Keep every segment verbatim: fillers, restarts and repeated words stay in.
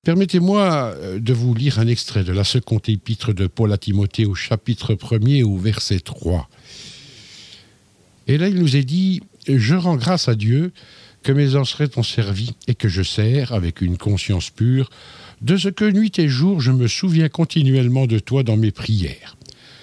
Permettez-moi de vous lire un extrait de la seconde épître de Paul à Timothée au chapitre premier au verset trois. Et là, il nous est dit « Je rends grâce à Dieu que mes ancêtres t'ont servi et que je sers avec une conscience pure, de ce que nuit et jour je me souviens continuellement de toi dans mes prières. »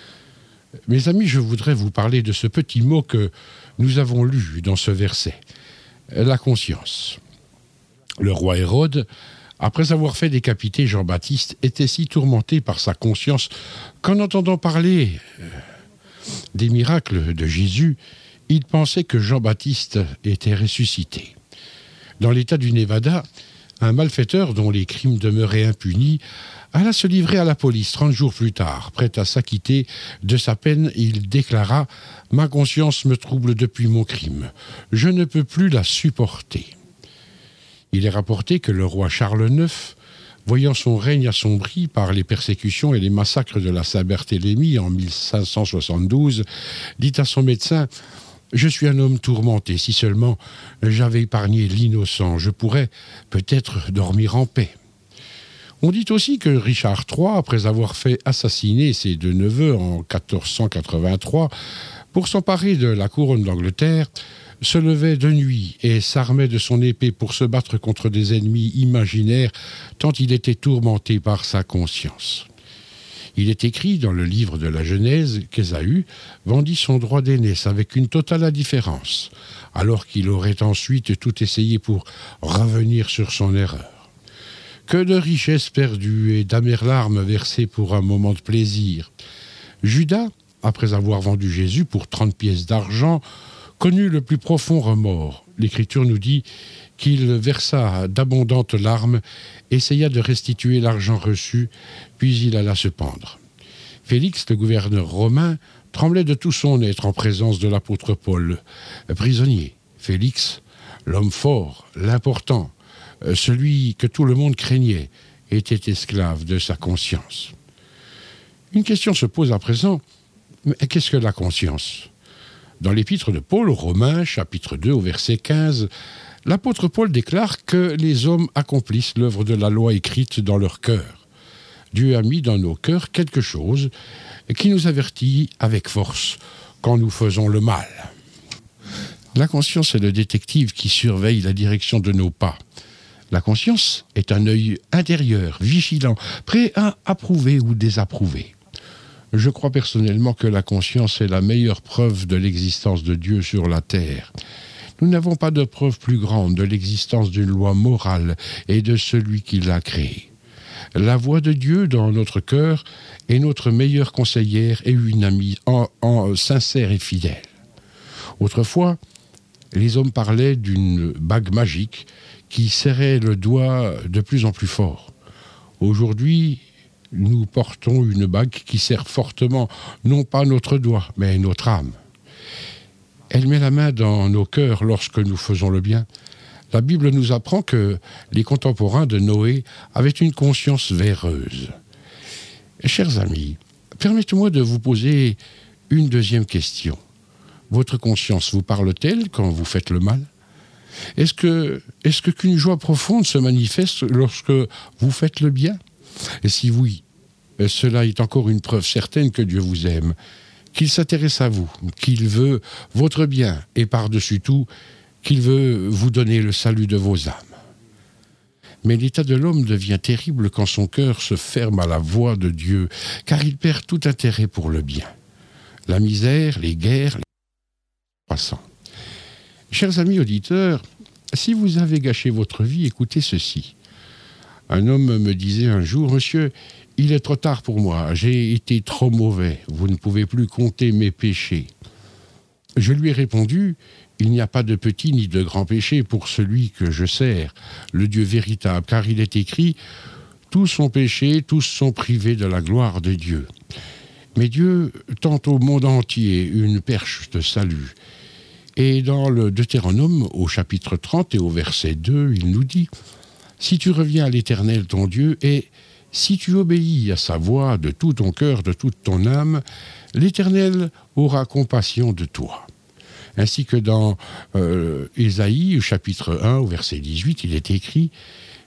Mes amis, je voudrais vous parler de ce petit mot que nous avons lu dans ce verset, la conscience. Le roi Hérode, après avoir fait décapiter Jean-Baptiste, était si tourmenté par sa conscience qu'en entendant parler des miracles de Jésus, il pensait que Jean-Baptiste était ressuscité. Dans l'État du Nevada, un malfaiteur dont les crimes demeuraient impunis alla se livrer à la police trente jours plus tard. Prêt à s'acquitter de sa peine, il déclara « Ma conscience me trouble depuis mon crime. Je ne peux plus la supporter. » Il est rapporté que le roi Charles neuf, voyant son règne assombri par les persécutions et les massacres de la Saint-Barthélemy en mille cinq cent soixante-douze, dit à son médecin « Je suis un homme tourmenté, si seulement j'avais épargné l'innocent, je pourrais peut-être dormir en paix. » On dit aussi que Richard trois, après avoir fait assassiner ses deux neveux en quatorze cent quatre-vingt-trois, pour s'emparer de la couronne d'Angleterre, se levait de nuit et s'armait de son épée pour se battre contre des ennemis imaginaires, tant il était tourmenté par sa conscience. Il est écrit dans le livre de la Genèse qu'Ésaü vendit son droit d'aînesse avec une totale indifférence, alors qu'il aurait ensuite tout essayé pour revenir sur son erreur. Que de richesses perdues et d'amères larmes versées pour un moment de plaisir. Judas, après avoir vendu Jésus pour trente pièces d'argent, connut le plus profond remords. L'Écriture nous dit qu'il versa d'abondantes larmes, essaya de restituer l'argent reçu, puis il alla se pendre. Félix, le gouverneur romain, tremblait de tout son être en présence de l'apôtre Paul. Prisonnier, Félix, l'homme fort, l'important, celui que tout le monde craignait, était esclave de sa conscience. Une question se pose à présent, mais qu'est-ce que la conscience ? Dans l'épître de Paul aux Romains, chapitre deux, au verset quinze, l'apôtre Paul déclare que les hommes accomplissent l'œuvre de la loi écrite dans leur cœur. Dieu a mis dans nos cœurs quelque chose qui nous avertit avec force quand nous faisons le mal. La conscience est le détective qui surveille la direction de nos pas. La conscience est un œil intérieur, vigilant, prêt à approuver ou désapprouver. Je crois personnellement que la conscience est la meilleure preuve de l'existence de Dieu sur la terre. Nous n'avons pas de preuve plus grande de l'existence d'une loi morale et de celui qui l'a créée. La voix de Dieu dans notre cœur est notre meilleure conseillère et une amie en, en sincère et fidèle. Autrefois, les hommes parlaient d'une bague magique qui serrait le doigt de plus en plus fort. Aujourd'hui, nous portons une bague qui serre fortement, non pas notre doigt, mais notre âme. Elle met la main dans nos cœurs lorsque nous faisons le bien. La Bible nous apprend que les contemporains de Noé avaient une conscience véreuse. Chers amis, permettez-moi de vous poser une deuxième question. Votre conscience vous parle-t-elle quand vous faites le mal ? Est-ce que, est-ce que qu'une joie profonde se manifeste lorsque vous faites le bien ? Et si oui, cela est encore une preuve certaine que Dieu vous aime, qu'il s'intéresse à vous, qu'il veut votre bien et par-dessus tout, qu'il veut vous donner le salut de vos âmes. Mais l'état de l'homme devient terrible quand son cœur se ferme à la voix de Dieu, car il perd tout intérêt pour le bien. La misère, les guerres, les passants. Chers amis auditeurs, si vous avez gâché votre vie, écoutez ceci. Un homme me disait un jour « Monsieur, il est trop tard pour moi, j'ai été trop mauvais, vous ne pouvez plus compter mes péchés. » Je lui ai répondu « Il n'y a pas de petit ni de grand péché pour celui que je sers, le Dieu véritable, car il est écrit « Tous sont péchés, tous sont privés de la gloire de Dieu. » Mais Dieu tend au monde entier une perche de salut. Et dans le Deutéronome, au chapitre trente et au verset deux, il nous dit « Si tu reviens à l'Éternel ton Dieu et si tu obéis à sa voix de tout ton cœur, de toute ton âme, l'Éternel aura compassion de toi. » Ainsi que dans euh, Ésaïe, au chapitre un, au verset dix-huit, il est écrit «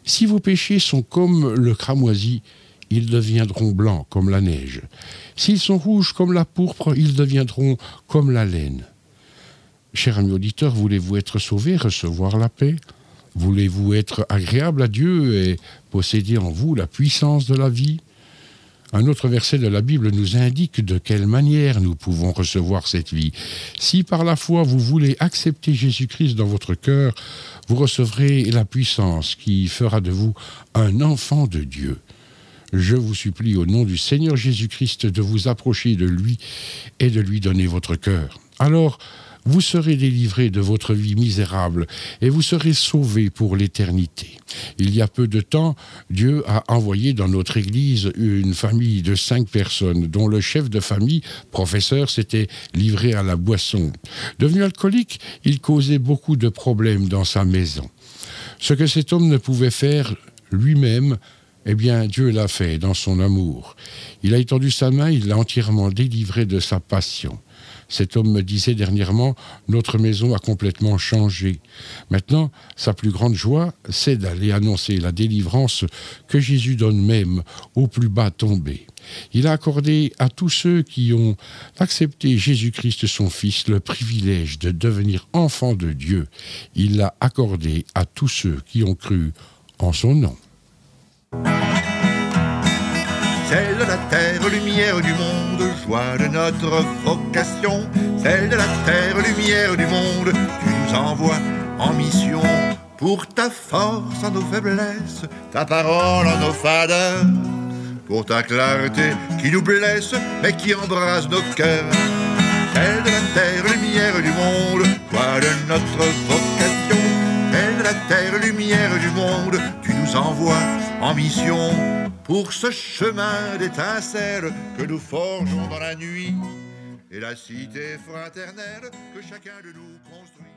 Si vos péchés sont comme le cramoisi, ils deviendront blancs comme la neige. S'ils sont rouges comme la pourpre, ils deviendront comme la laine. Cher ami auditeur, voulez-vous être sauvé, recevoir la paix? Voulez-vous être agréable à Dieu et posséder en vous la puissance de la vie? Un autre verset de la Bible nous indique de quelle manière nous pouvons recevoir cette vie. Si par la foi vous voulez accepter Jésus-Christ dans votre cœur, vous recevrez la puissance qui fera de vous un enfant de Dieu. Je vous supplie au nom du Seigneur Jésus-Christ de vous approcher de lui et de lui donner votre cœur. Alors, vous serez délivré de votre vie misérable et vous serez sauvé pour l'éternité. Il y a peu de temps, Dieu a envoyé dans notre Église une famille de cinq personnes dont le chef de famille, professeur, s'était livré à la boisson. Devenu alcoolique, il causait beaucoup de problèmes dans sa maison. Ce que cet homme ne pouvait faire lui-même, eh bien, Dieu l'a fait dans son amour. Il a étendu sa main, il l'a entièrement délivré de sa passion. Cet homme me disait dernièrement, notre maison a complètement changé. Maintenant, sa plus grande joie, c'est d'aller annoncer la délivrance que Jésus donne même aux plus bas tombés. Il a accordé à tous ceux qui ont accepté Jésus-Christ son Fils le privilège de devenir enfants de Dieu. Il l'a accordé à tous ceux qui ont cru en son nom. Celle de la terre, lumière du monde, joie de notre vocation. Celle de la terre, lumière du monde, tu nous envoies en mission. Pour ta force en nos faiblesses, ta parole en nos fadeurs. Pour ta clarté qui nous blesse, mais qui embrasse nos cœurs. Celle de la terre, lumière du monde, joie de notre vocation. Celle de la terre, lumière du monde, tu nous envoies en mission. Pour ce chemin d'étincelles que nous forgeons dans la nuit et la cité fraternelle que chacun de nous construit.